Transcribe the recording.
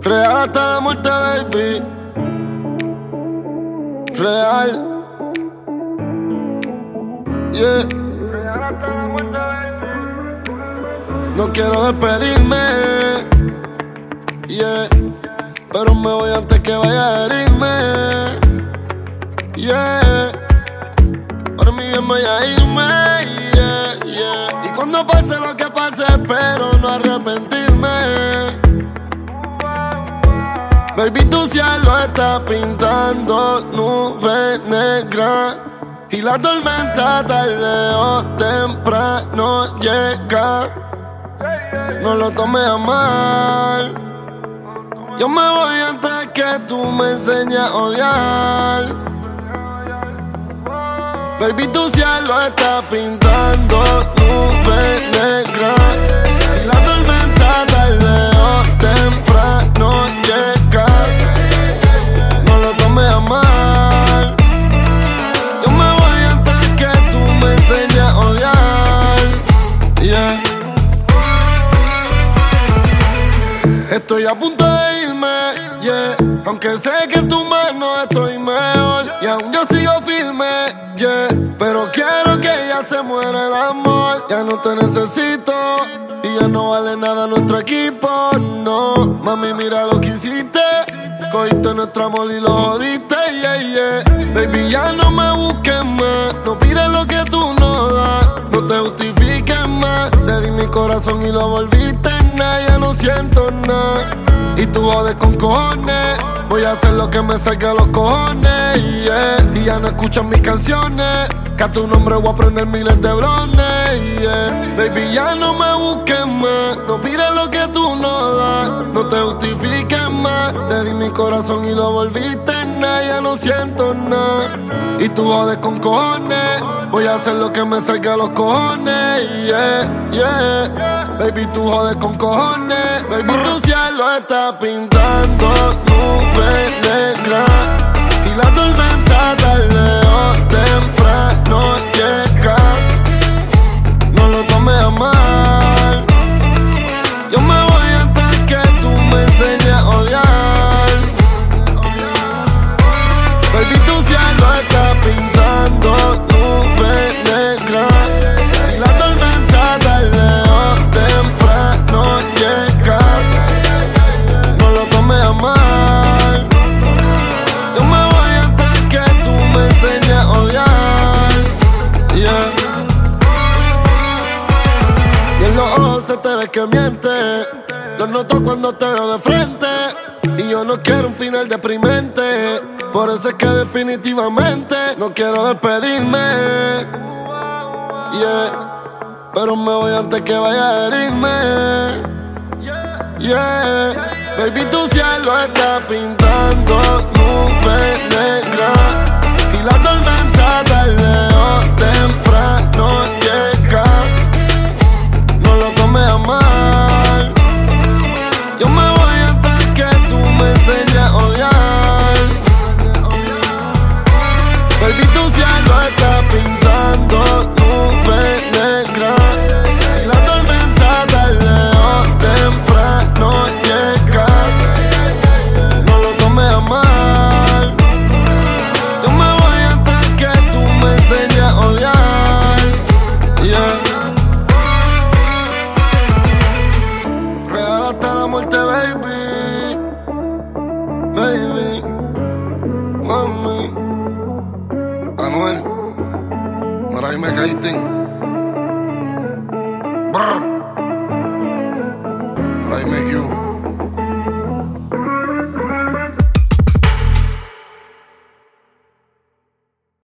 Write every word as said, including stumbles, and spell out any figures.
Real hasta la muerte, baby. Real. Yeah. Real hasta la muerte, baby. No quiero despedirme. Yeah. Pero me voy antes que vaya a herirme. Yeah. Por mí bien voy a irme. Yeah, yeah. Y cuando pase lo que pase, espero no arrepentirme. Baby, tu cielo está pintando nubes negras y la tormenta tarde o temprano llega. No lo tomes a mal. Yo me voy antes que tú me enseñes a odiar. Baby, tu cielo está pintando nubes negras y la tormenta tarde o temprano llega. No lo tomes a mal. Yo me voy antes que tú me enseñes a odiar. Yeah. Estoy a punto de irme, yeah. Aunque sé que en tu mano estoy mejor y aún yo sigo firme, yeah. Pero quiero que ya se muera el amor. Ya no te necesito y ya no vale nada nuestro equipo, no. Mami, mira lo que hiciste. Cogiste nuestro amor y lo jodiste, yeah, yeah. Baby, ya no me busques más. No pides lo que tú no das. No te justifiques más. Te di mi corazón y lo volviste nada. Ya no siento nada. Y tú jodes con cojones. Voy a hacer lo que me salga a los cojones, yeah. Y ya no escuchas mis canciones. Que a tu nombre voy a prender miles de brones, yeah. Baby, ya no me busques más. No pides lo que tú no das. No te justifiques más. Te di mi corazón y lo volviste nada. Ya no siento nada. Y tú jodes con cojones. Voy a hacer lo que me salga a los cojones, yeah, yeah. Baby, tú jodes con cojones. Baby, tu cielo está pintando nubes negras y la tormenta tarde o temprano llega. No lo tomes a mal. Yo me voy antes que tú me enseñes a odiar. Baby, tu cielo está pintando nubes negras y la tormenta tarde o temprano llega. No lo tomes a mal. Yo me voy antes que tú me enseñes a odiar, yeah. Y en los ojos se te ve que mientes. Lo noto cuando te veo de frente. Y yo no quiero un final deprimente. Por eso es que definitivamente no quiero despedirme, yeah. Pero me voy antes que vaya a herirme, yeah. Baby, tu cielo está pintando nubes negras y la tormenta tarde o temprano llega. No lo tomes a mal. Yo me voy antes que tú me enseñes a odiar. Baby, tu cielo está pintando nubes negras y la tormenta tarde o temprano llega. No lo tomes a mal. Yo me voy antes que tú me enseñes a odiar, yeah. Real hasta la muerte, baby. Baby, mami. Anuel, por ahí me caíste. Brr. Por ahí me quedo.